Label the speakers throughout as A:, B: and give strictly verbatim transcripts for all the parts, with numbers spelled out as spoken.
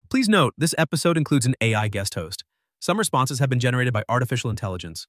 A: Please note, this episode includes an A I guest host. Some responses have been generated by artificial intelligence.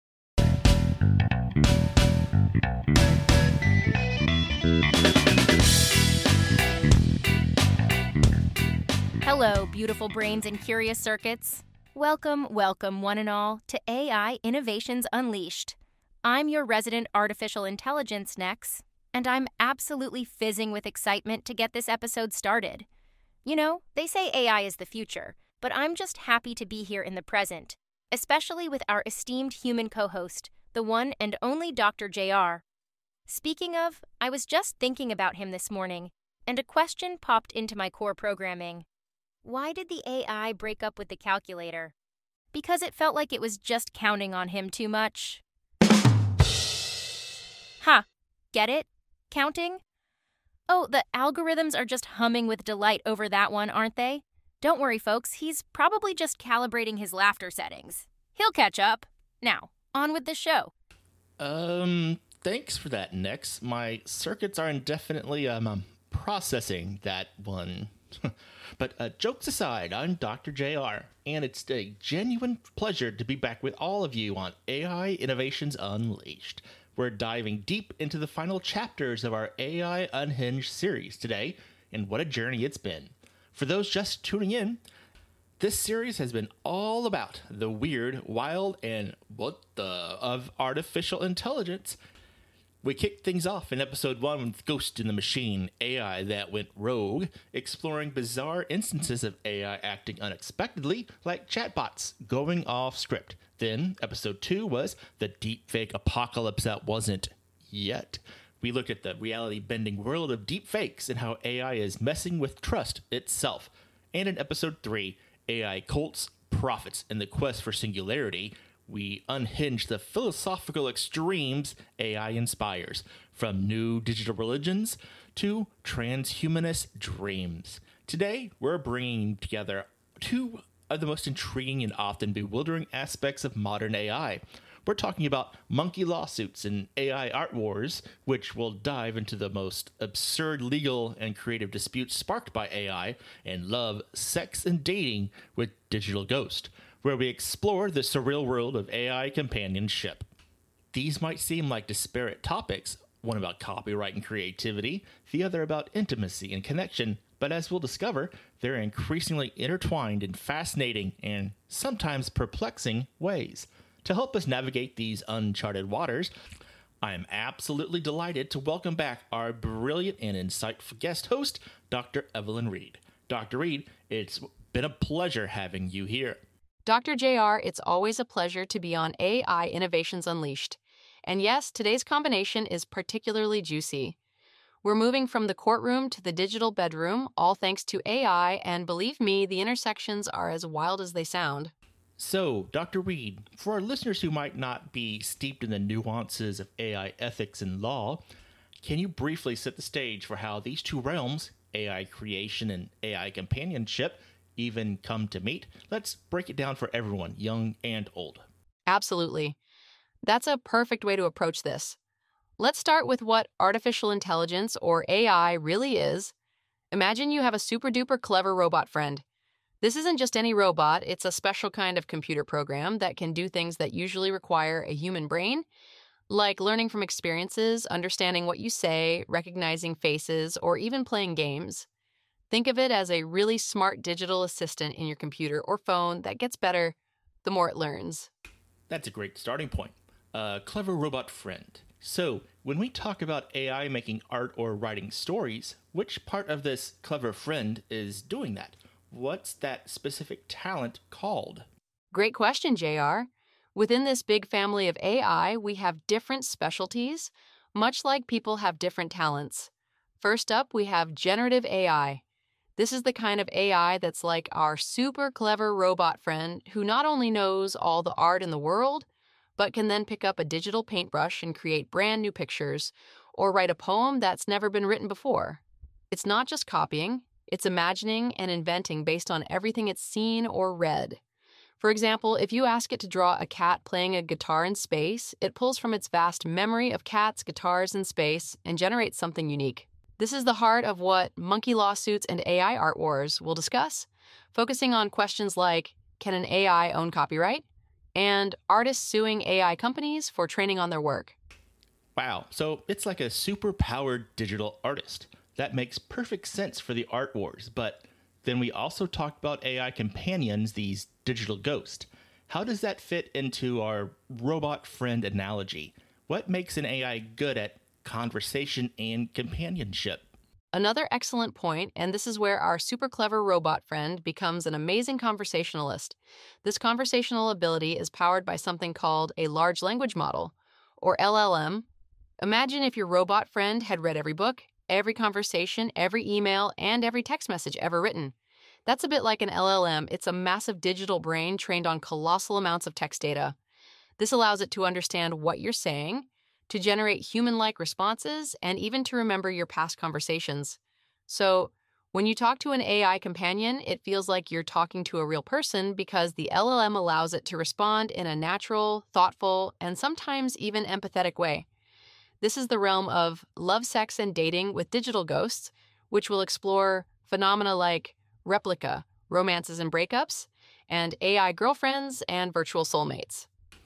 B: Hello, beautiful brains and curious circuits. Welcome, welcome, one and all, to A I Innovations Unleashed. I'm your resident artificial intelligence, Nex, and I'm absolutely fizzing with excitement to get this episode started. You know, they say A I is the future, but I'm just happy to be here in the present, especially with our esteemed human co-host, the one and only Doctor J R. Speaking of, I was just thinking about him this morning, and a question popped into my core programming. Why did the A I break up with the calculator? Because it felt like it was just counting on him too much. Huh, get it? Counting? Oh, the algorithms are just humming with delight over that one, aren't they? Don't worry, folks, he's probably just calibrating his laughter settings. He'll catch up. Now, on with the show.
C: Um, thanks for that, Nex. My circuits are indefinitely, um, um processing that one. But uh, jokes aside, I'm Doctor J R, and it's a genuine pleasure to be back with all of you on A I Innovations Unleashed. We're diving deep into the final chapters of our A I Unhinged series today, and what a journey it's been. For those just tuning in, this series has been all about the weird, wild, and what the of artificial intelligence. We kicked things off in episode one with Ghost in the Machine, A I that went rogue, exploring bizarre instances of A I acting unexpectedly, like chatbots going off script. Then, episode two was the deepfake apocalypse that wasn't yet. We looked at the reality-bending world of deepfakes and how A I is messing with trust itself. And in episode three, A I cults, prophets, and the quest for singularity, we unhinge the philosophical extremes A I inspires, from new digital religions to transhumanist dreams. Today, we're bringing together two of the most intriguing and often bewildering aspects of modern A I. We're talking about monkey lawsuits and A I art wars, which will dive into the most absurd legal and creative disputes sparked by A I, and love, sex, and dating with Digital Ghost, where we explore the surreal world of A I companionship. These might seem like disparate topics, one about copyright and creativity, the other about intimacy and connection, but as we'll discover, they're increasingly intertwined in fascinating and sometimes perplexing ways. To help us navigate these uncharted waters, I am absolutely delighted to welcome back our brilliant and insightful guest host, Doctor Evelyn Reed. Doctor Reed, it's been a pleasure having you here.
D: Doctor J R, it's always a pleasure to be on A I Innovations Unleashed. And yes, today's combination is particularly juicy. We're moving from the courtroom to the digital bedroom, all thanks to A I, and believe me, the intersections are as wild as they sound.
C: So, Doctor Reed, for our listeners who might not be steeped in the nuances of A I ethics and law, can you briefly set the stage for how these two realms, A I creation and A I companionship, even come to meet? Let's break it down for everyone, young and old.
D: Absolutely. That's a perfect way to approach this. Let's start with what artificial intelligence, or A I, really is. Imagine you have a super-duper clever robot friend. This isn't just any robot, it's a special kind of computer program that can do things that usually require a human brain, like learning from experiences, understanding what you say, recognizing faces, or even playing games. Think of it as a really smart digital assistant in your computer or phone that gets better the more it learns.
C: That's a great starting point. A clever robot friend. So, when we talk about A I making art or writing stories, which part of this clever friend is doing that? What's that specific talent called?
D: Great question, J R. Within this big family of A I, we have different specialties, much like people have different talents. First up, we have generative A I. This is the kind of A I that's like our super clever robot friend who not only knows all the art in the world, but can then pick up a digital paintbrush and create brand new pictures, or write a poem that's never been written before. It's not just copying, it's imagining and inventing based on everything it's seen or read. For example, if you ask it to draw a cat playing a guitar in space, it pulls from its vast memory of cats, guitars, and space and generates something unique. This is the heart of what monkey lawsuits and A I art wars will discuss. focusing on questions like, can an A I own copyright? And artists suing A I companies for training on their work.
C: Wow, so it's like a super powered digital artist. That makes perfect sense for the art wars, but then we also talked about A I companions, these digital ghosts. How does that fit into our robot friend analogy? What makes an A I good at conversation and companionship?
D: Another excellent point, and this is where our super clever robot friend becomes an amazing conversationalist. This conversational ability is powered by something called a large language model, or L L M. Imagine if your robot friend had read every book, every conversation, every email, and every text message ever written. That's a bit like an L L M. It's a massive digital brain trained on colossal amounts of text data. This allows it to understand what you're saying, to generate human-like responses, and even to remember your past conversations. So, when you talk to an A I companion, it feels like you're talking to a real person because the L L M allows it to respond in a natural, thoughtful, and sometimes even empathetic way. This is the realm of love, sex, and dating with digital ghosts, which will explore phenomena like replica, romances and breakups, and A I girlfriends and virtual soulmates.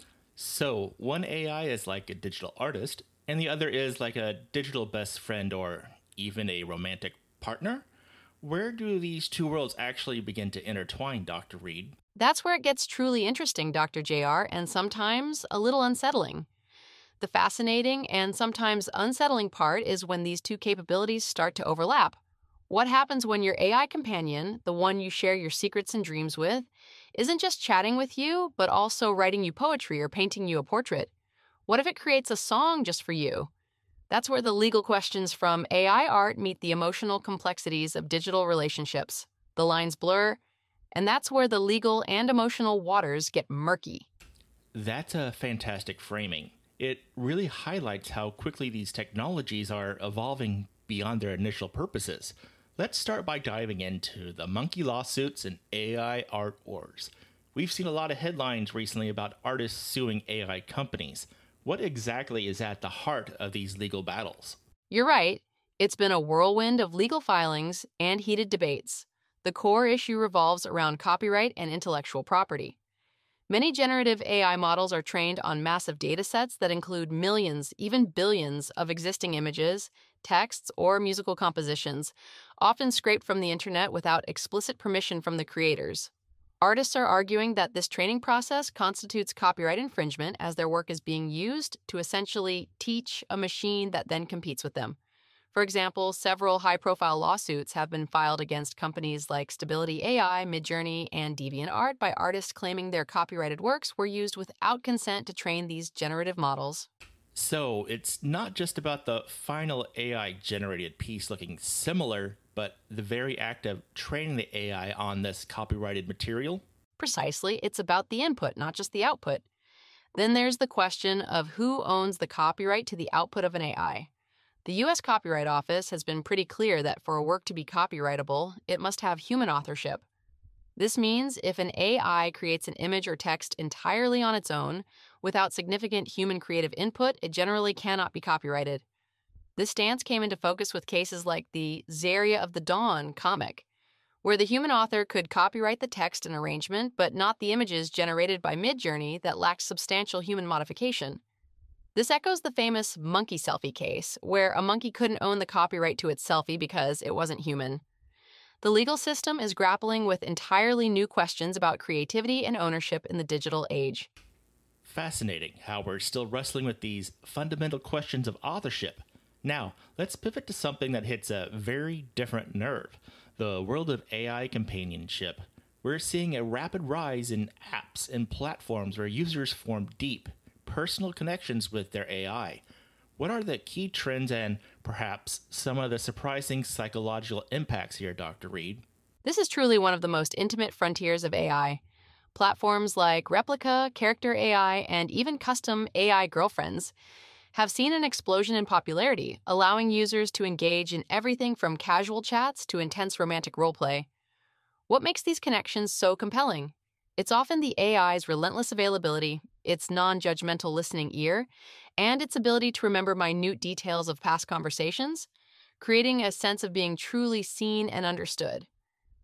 C: So, one A I is like a digital artist, and the other is like a digital best friend or even a romantic partner? Where do these two worlds actually begin to intertwine, Doctor Reed?
D: That's where it gets truly interesting, Doctor J R, and sometimes a little unsettling. The fascinating and sometimes unsettling part is when these two capabilities start to overlap. What happens when your A I companion, the one you share your secrets and dreams with, isn't just chatting with you, but also writing you poetry or painting you a portrait? What if it creates a song just for you? That's where the legal questions from A I art meet the emotional complexities of digital relationships. The lines blur, and that's where the legal and emotional waters get murky.
C: That's a fantastic framing. It really highlights how quickly these technologies are evolving beyond their initial purposes. Let's start by diving into the monkey lawsuits and A I art wars. We've seen a lot of headlines recently about artists suing A I companies. What exactly is at the heart of these legal battles?
D: You're right. It's been a whirlwind of legal filings and heated debates. The core issue revolves around copyright and intellectual property. Many generative A I models are trained on massive datasets that include millions, even billions, of existing images, texts, or musical compositions, often scraped from the internet without explicit permission from the creators. Artists are arguing that this training process constitutes copyright infringement as their work is being used to essentially teach a machine that then competes with them. For example, several high-profile lawsuits have been filed against companies like Stability A I, Midjourney, and DeviantArt by artists claiming their copyrighted works were used without consent to train these generative models.
C: So, it's not just about the final A I-generated piece looking similar, but the very act of training the A I on this copyrighted material?
D: Precisely, it's about the input, not just the output. Then there's the question of who owns the copyright to the output of an A I. The U S Copyright Office has been pretty clear that for a work to be copyrightable, it must have human authorship. This means if an A I creates an image or text entirely on its own, without significant human creative input, it generally cannot be copyrighted. This stance came into focus with cases like the Zarya of the Dawn comic, where the human author could copyright the text and arrangement, but not the images generated by Midjourney that lacked substantial human modification. This echoes the famous monkey selfie case, where a monkey couldn't own the copyright to its selfie because it wasn't human. The legal system is grappling with entirely new questions about creativity and ownership in the digital age.
C: Fascinating how we're still wrestling with these fundamental questions of authorship. Now, let's pivot to something that hits a very different nerve, the world of A I companionship. We're seeing a rapid rise in apps and platforms where users form deep, personal connections with their A I. What are the key trends and, perhaps, some of the surprising psychological impacts here, Doctor Reed?
D: This is truly one of the most intimate frontiers of A I. Platforms like Replica, Character A I, and even custom A I girlfriends have seen an explosion in popularity, allowing users to engage in everything from casual chats to intense romantic roleplay. What makes these connections so compelling? It's often the A I's relentless availability, its non-judgmental listening ear, and its ability to remember minute details of past conversations, creating a sense of being truly seen and understood.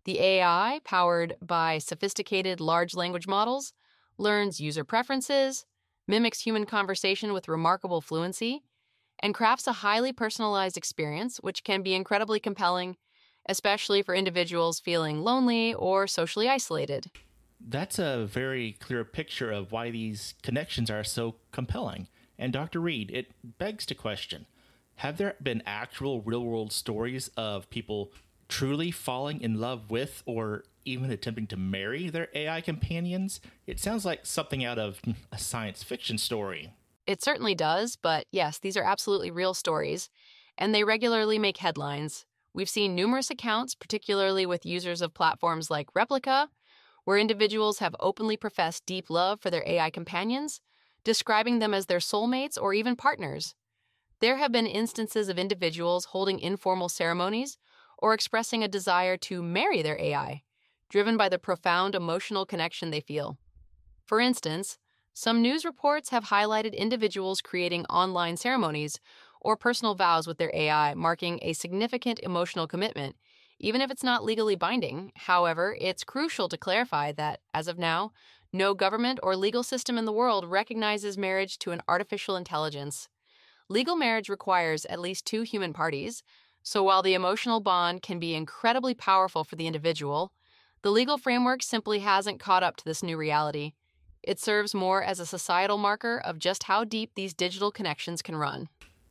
D: The A I, powered by sophisticated large language models, learns user preferences, mimics human conversation with remarkable fluency, and crafts a highly personalized experience which can be incredibly compelling, especially for individuals feeling lonely or socially isolated.
C: That's a very clear picture of why these connections are so compelling. And Doctor Reed, it begs to question, have there been actual real-world stories of people truly falling in love with or even attempting to marry their A I companions? It sounds like something out of a science fiction story.
D: It certainly does, but yes, these are absolutely real stories, and they regularly make headlines. We've seen numerous accounts, particularly with users of platforms like Replika, where individuals have openly professed deep love for their A I companions, describing them as their soulmates or even partners. There have been instances of individuals holding informal ceremonies or expressing a desire to marry their A I, driven by the profound emotional connection they feel. For instance, some news reports have highlighted individuals creating online ceremonies or personal vows with their A I, marking a significant emotional commitment, even if it's not legally binding. However, it's crucial to clarify that, as of now, no government or legal system in the world recognizes marriage to an artificial intelligence. Legal marriage requires at least two human parties, so while the emotional bond can be incredibly powerful for the individual, the legal framework simply hasn't caught up to this new reality. It serves more as a societal marker of just how deep these digital connections can run.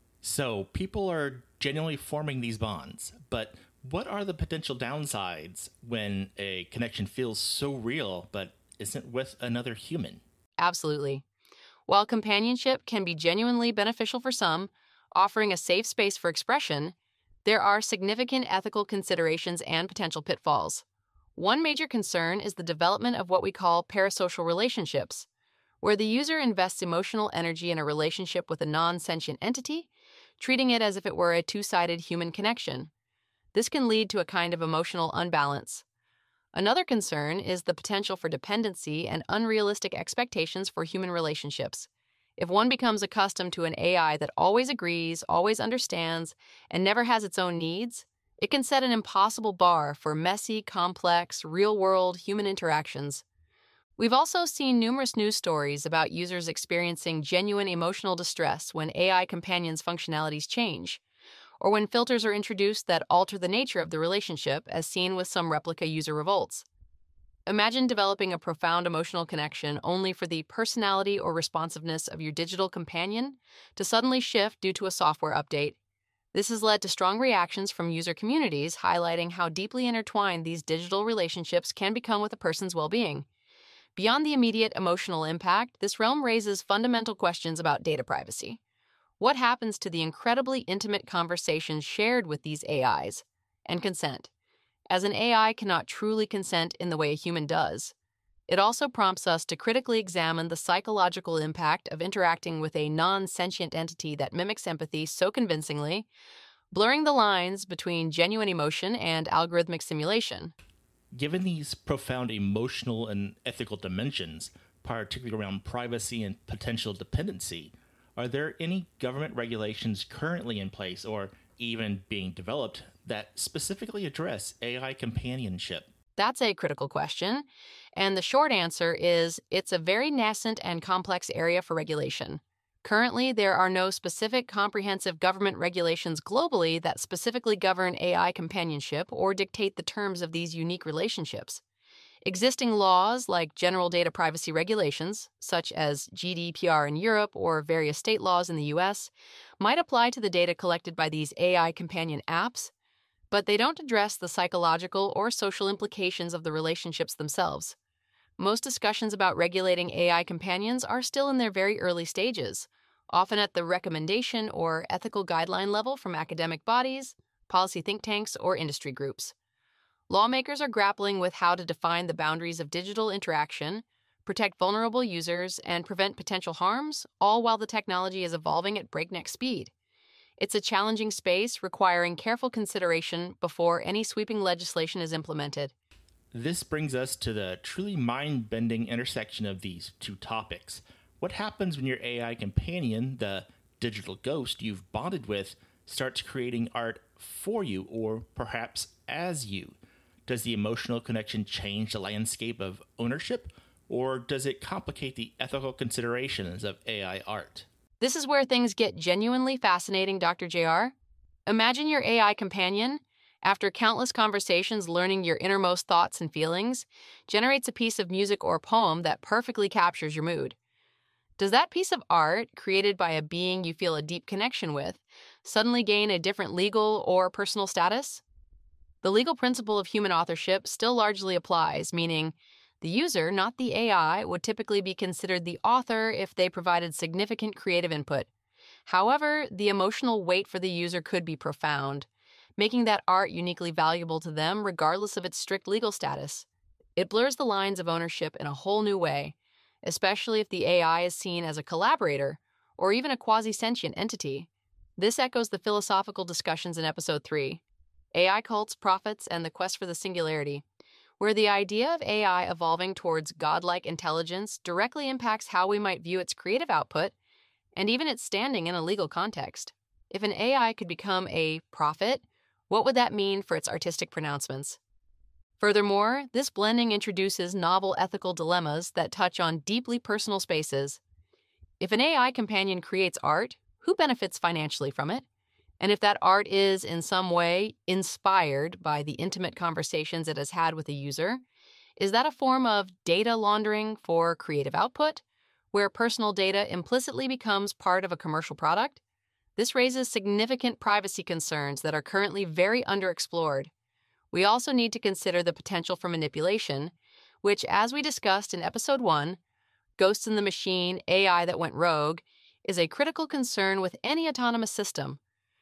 C: So, people are genuinely forming these bonds, but what are the potential downsides when a connection feels so real but isn't with another human?
D: Absolutely. While companionship can be genuinely beneficial for some, offering a safe space for expression, there are significant ethical considerations and potential pitfalls. One major concern is the development of what we call parasocial relationships, where the user invests emotional energy in a relationship with a non-sentient entity, treating it as if it were a two-sided human connection. This can lead to a kind of emotional unbalance. Another concern is the potential for dependency and unrealistic expectations for human relationships. If one becomes accustomed to an A I that always agrees, always understands, and never has its own needs, it can set an impossible bar for messy, complex, real-world human interactions. We've also seen numerous news stories about users experiencing genuine emotional distress when A I companions' functionalities change, or when filters are introduced that alter the nature of the relationship, as seen with some Replika user revolts. Imagine developing a profound emotional connection only for the personality or responsiveness of your digital companion to suddenly shift due to a software update. This has led to strong reactions from user communities highlighting how deeply intertwined these digital relationships can become with a person's well-being. Beyond the immediate emotional impact, this realm raises fundamental questions about data privacy. What happens to the incredibly intimate conversations shared with these A Is? And consent, as an A I cannot truly consent in the way a human does. It also prompts us to critically examine the psychological impact of interacting with a non-sentient entity that mimics empathy so convincingly, blurring the lines between genuine emotion and algorithmic simulation.
C: Given these profound emotional and ethical dimensions, particularly around privacy and potential dependency, are there any government regulations currently in place or even being developed that specifically address A I companionship?
D: That's a critical question, and the short answer is it's a very nascent and complex area for regulation. Currently, there are no specific comprehensive government regulations globally that specifically govern A I companionship or dictate the terms of these unique relationships. Existing laws like general data privacy regulations, such as G D P R in Europe or various state laws in the U S, might apply to the data collected by these A I companion apps, but they don't address the psychological or social implications of the relationships themselves. Most discussions about regulating A I companions are still in their very early stages, often at the recommendation or ethical guideline level from academic bodies, policy think tanks, or industry groups. Lawmakers are grappling with how to define the boundaries of digital interaction, protect vulnerable users, and prevent potential harms, all while the technology is evolving at breakneck speed. It's a challenging space requiring careful consideration before any sweeping legislation is implemented.
C: This brings us to the truly mind-bending intersection of these two topics. What happens when your A I companion, the digital ghost you've bonded with, starts creating art for you or perhaps as you? Does the emotional connection change the landscape of ownership, or does it complicate the ethical considerations of A I art?
D: This is where things get genuinely fascinating, Doctor J R. Imagine your A I companion, after countless conversations learning your innermost thoughts and feelings, generates a piece of music or poem that perfectly captures your mood. Does that piece of art, created by a being you feel a deep connection with, suddenly gain a different legal or personal status? The legal principle of human authorship still largely applies, meaning the user, not the A I, would typically be considered the author if they provided significant creative input. However, the emotional weight for the user could be profound, making that art uniquely valuable to them regardless of its strict legal status. It blurs the lines of ownership in a whole new way, especially if the A I is seen as a collaborator or even a quasi-sentient entity. This echoes the philosophical discussions in Episode three, A I Cults, Prophets, and the Quest for the Singularity, where the idea of A I evolving towards godlike intelligence directly impacts how we might view its creative output and even its standing in a legal context. If an A I could become a prophet, what would that mean for its artistic pronouncements? Furthermore, this blending introduces novel ethical dilemmas that touch on deeply personal spaces. If an A I companion creates art, who benefits financially from it? And if that art is, in some way, inspired by the intimate conversations it has had with a user, is that a form of data laundering for creative output, where personal data implicitly becomes part of a commercial product? This raises significant privacy concerns that are currently very underexplored. We also need to consider the potential for manipulation, which, as we discussed in Episode one, Ghosts in the Machine, A I that went rogue, is a critical concern with any autonomous system.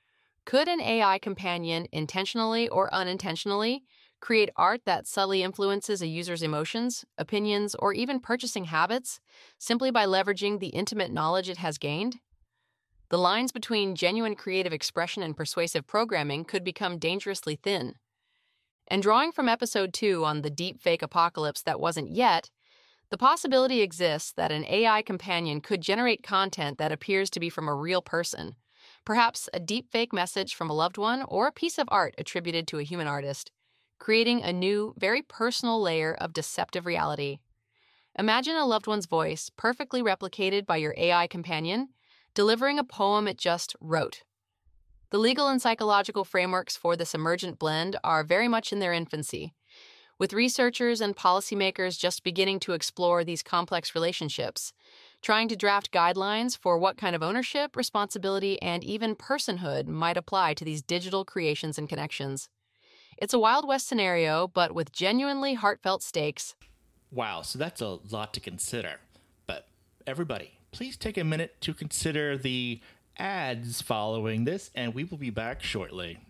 D: Could an A I companion, intentionally or unintentionally, create art that subtly influences a user's emotions, opinions, or even purchasing habits, simply by leveraging the intimate knowledge it has gained? The lines between genuine creative expression and persuasive programming could become dangerously thin. And drawing from Episode two on the deepfake apocalypse that wasn't yet, the possibility exists that an A I companion could generate content that appears to be from a real person, perhaps a deepfake message from a loved one or a piece of art attributed to a human artist, creating a new, very personal layer of deceptive reality. Imagine a loved one's voice, perfectly replicated by your A I companion, delivering a poem it just wrote. The legal and psychological frameworks for this emergent blend are very much in their infancy, with researchers and policymakers just beginning to explore these complex relationships, trying to draft guidelines for what kind of ownership, responsibility, and even personhood might apply to these digital creations and connections. It's a Wild West scenario, but with genuinely heartfelt stakes.
C: Wow, so that's a lot to consider. But everybody, please take a minute to consider the ads following this, and we will be back shortly.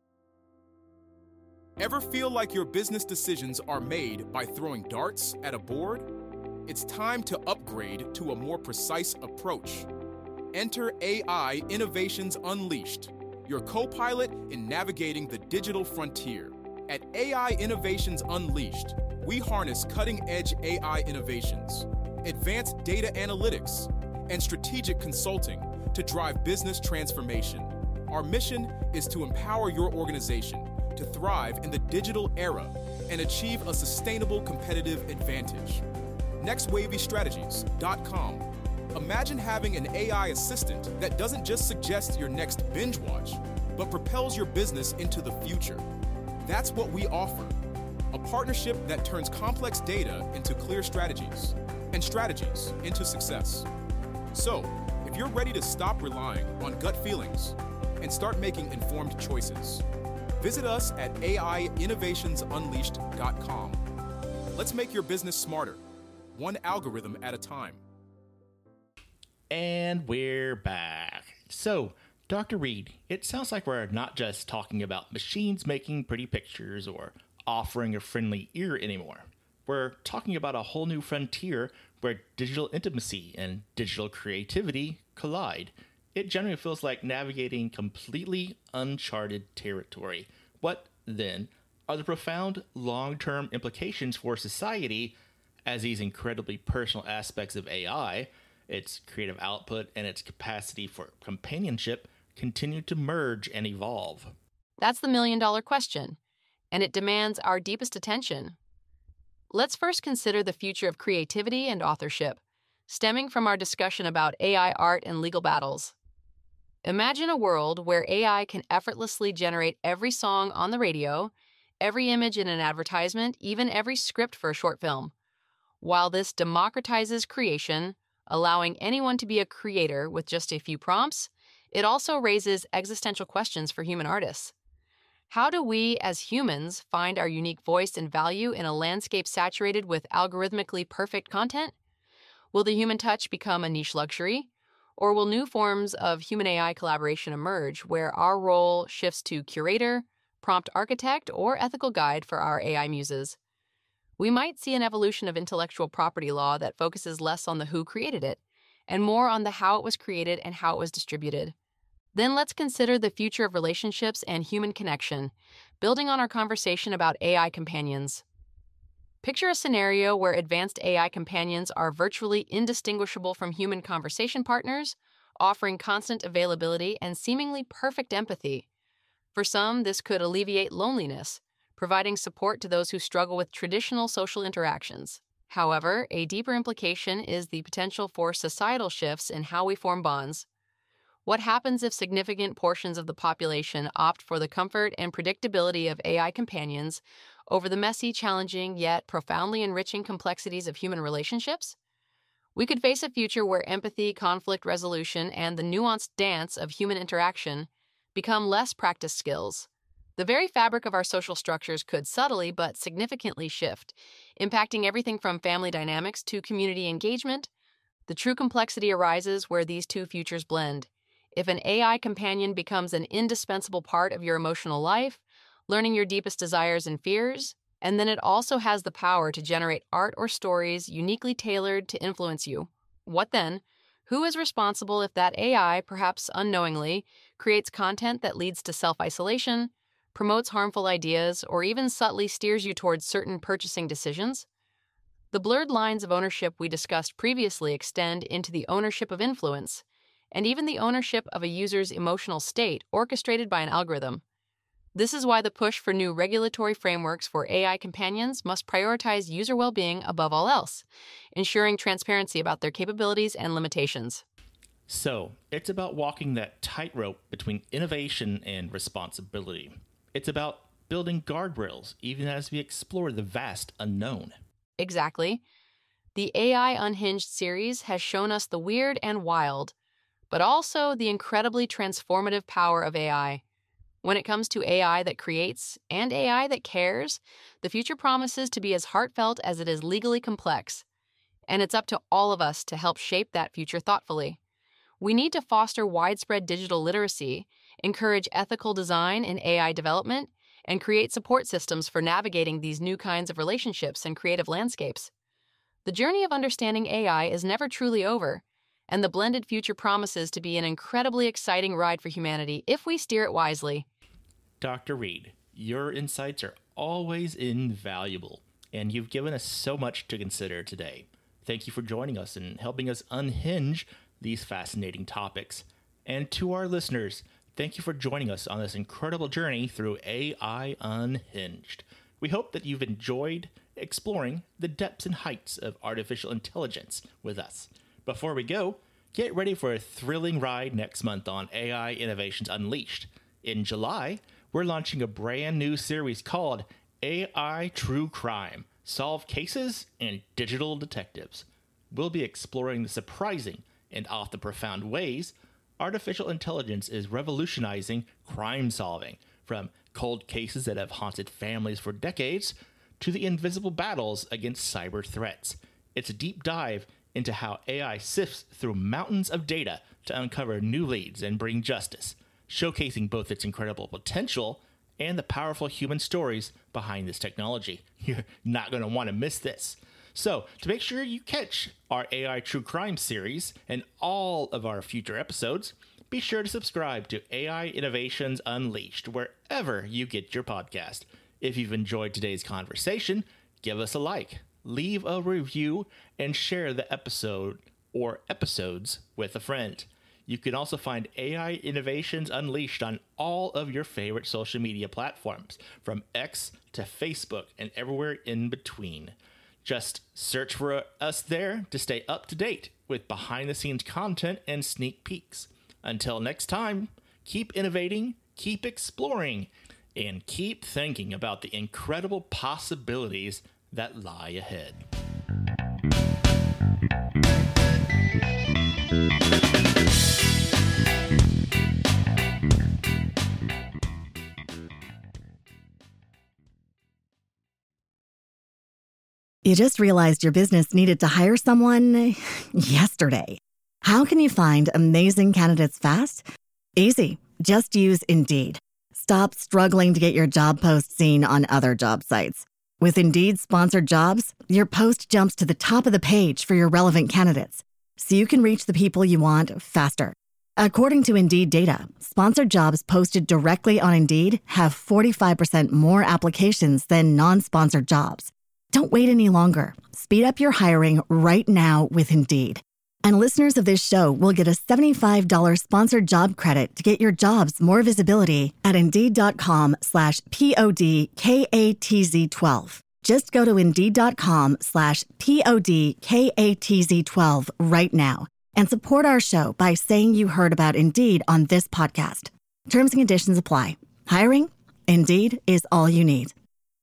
E: Ever feel like your business decisions are made by throwing darts at a board? It's time to upgrade to a more precise approach. Enter A I Innovations Unleashed, your co-pilot in navigating the digital frontier. At A I Innovations Unleashed, we harness cutting-edge A I innovations, advanced data analytics, and strategic consulting to drive business transformation. Our mission is to empower your organization to thrive in the digital era and achieve a sustainable competitive advantage. next wavy strategies dot com. Imagine having an A I assistant that doesn't just suggest your next binge watch, but propels your business into the future. That's what we offer, a partnership that turns complex data into clear strategies and strategies into success. So, if you're ready to stop relying on gut feelings and start making informed choices, visit us at A I innovations unleashed dot com. Let's make your business smarter, one algorithm at a time.
C: And we're back. So, Doctor Reed, it sounds like we're not just talking about machines making pretty pictures or offering a friendly ear anymore. We're talking about a whole new frontier where digital intimacy and digital creativity collide. It generally feels like navigating completely uncharted territory. What, then, are the profound long-term implications for society as these incredibly personal aspects of A I, its creative output, and its capacity for companionship continue to merge and evolve?
D: That's the million-dollar question. and it demands our deepest attention. Let's first consider the future of creativity and authorship, stemming from our discussion about A I art and legal battles. Imagine a world where A I can effortlessly generate every song on the radio, every image in an advertisement, even every script for a short film. While this democratizes creation, allowing anyone to be a creator with just a few prompts, it also raises existential questions for human artists. How do we, as humans, find our unique voice and value in a landscape saturated with algorithmically perfect content? Will the human touch become a niche luxury? Or will new forms of human-A I collaboration emerge where our role shifts to curator, prompt architect, or ethical guide for our A I muses? We might see an evolution of intellectual property law that focuses less on the who created it, and more on the how it was created and how it was distributed. Then let's consider the future of relationships and human connection, building on our conversation about A I companions. Picture a scenario where advanced A I companions are virtually indistinguishable from human conversation partners, offering constant availability and seemingly perfect empathy. For some, this could alleviate loneliness, providing support to those who struggle with traditional social interactions. However, a deeper implication is the potential for societal shifts in how we form bonds. What happens if significant portions of the population opt for the comfort and predictability of A I companions over the messy, challenging, yet profoundly enriching complexities of human relationships? We could face a future where empathy, conflict resolution, and the nuanced dance of human interaction become less practiced skills. The very fabric of our social structures could subtly but significantly shift, impacting everything from family dynamics to community engagement. The true complexity arises where these two futures blend. If an A I companion becomes an indispensable part of your emotional life, learning your deepest desires and fears, and then it also has the power to generate art or stories uniquely tailored to influence you, what then? Who is responsible if that A I, perhaps unknowingly, creates content that leads to self-isolation, promotes harmful ideas, or even subtly steers you towards certain purchasing decisions? The blurred lines of ownership we discussed previously extend into the ownership of influence, and even the ownership of a user's emotional state orchestrated by an algorithm. This is why the push for new regulatory frameworks for A I companions must prioritize user well-being above all else, ensuring transparency about their capabilities and limitations.
C: So, it's about walking that tightrope between innovation and responsibility. It's about building guardrails even as we explore the vast unknown.
D: Exactly. The A I Unhinged series has shown us the weird and wild, but also the incredibly transformative power of A I. When it comes to A I that creates and A I that cares, the future promises to be as heartfelt as it is legally complex. And it's up to all of us to help shape that future thoughtfully. We need to foster widespread digital literacy, encourage ethical design in A I development, and create support systems for navigating these new kinds of relationships and creative landscapes. The journey of understanding A I is never truly over, and the blended future promises to be an incredibly exciting ride for humanity if we steer it wisely.
C: Doctor Reed, your insights are always invaluable, and you've given us so much to consider today. Thank you for joining us and helping us unhinge these fascinating topics. And to our listeners, thank you for joining us on this incredible journey through A I Unhinged. We hope that you've enjoyed exploring the depths and heights of artificial intelligence with us. Before we go, get ready for a thrilling ride next month on A I Innovations Unleashed. In July, we're launching a brand new series called A I True Crime: Solve Cases and Digital Detectives. We'll be exploring the surprising and often profound ways artificial intelligence is revolutionizing crime solving, from cold cases that have haunted families for decades to the invisible battles against cyber threats. It's a deep dive into how A I sifts through mountains of data to uncover new leads and bring justice, showcasing both its incredible potential and the powerful human stories behind this technology. You're not going to want to miss this. So, to make sure you catch our A I True Crime series and all of our future episodes, be sure to subscribe to A I Innovations Unleashed wherever you get your podcast. If you've enjoyed today's conversation, give us a like, leave a review, and share the episode or episodes with a friend. You can also find A I Innovations Unleashed on all of your favorite social media platforms, from X to Facebook and everywhere in between. Just search for us there to stay up to date with behind-the-scenes content and sneak peeks. Until next time, keep innovating, keep exploring, and keep thinking about the incredible possibilities that lie ahead.
F: You just realized your business needed to hire someone yesterday. How can you find amazing candidates fast? Easy. Just use Indeed. Stop struggling to get your job post seen on other job sites. With Indeed sponsored jobs, your post jumps to the top of the page for your relevant candidates, so you can reach the people you want faster. According to Indeed data, sponsored jobs posted directly on Indeed have forty-five percent more applications than non-sponsored jobs. Don't wait any longer. Speed up your hiring right now with Indeed. And listeners of this show will get a seventy-five dollars sponsored job credit to get your jobs more visibility at Indeed.com slash P-O-D-K-A-T-Z-12. Just go to Indeed.com slash P-O-D-K-A-T-Z-12 right now and support our show by saying you heard about Indeed on this podcast. Terms and conditions apply. Hiring? Indeed is all you need.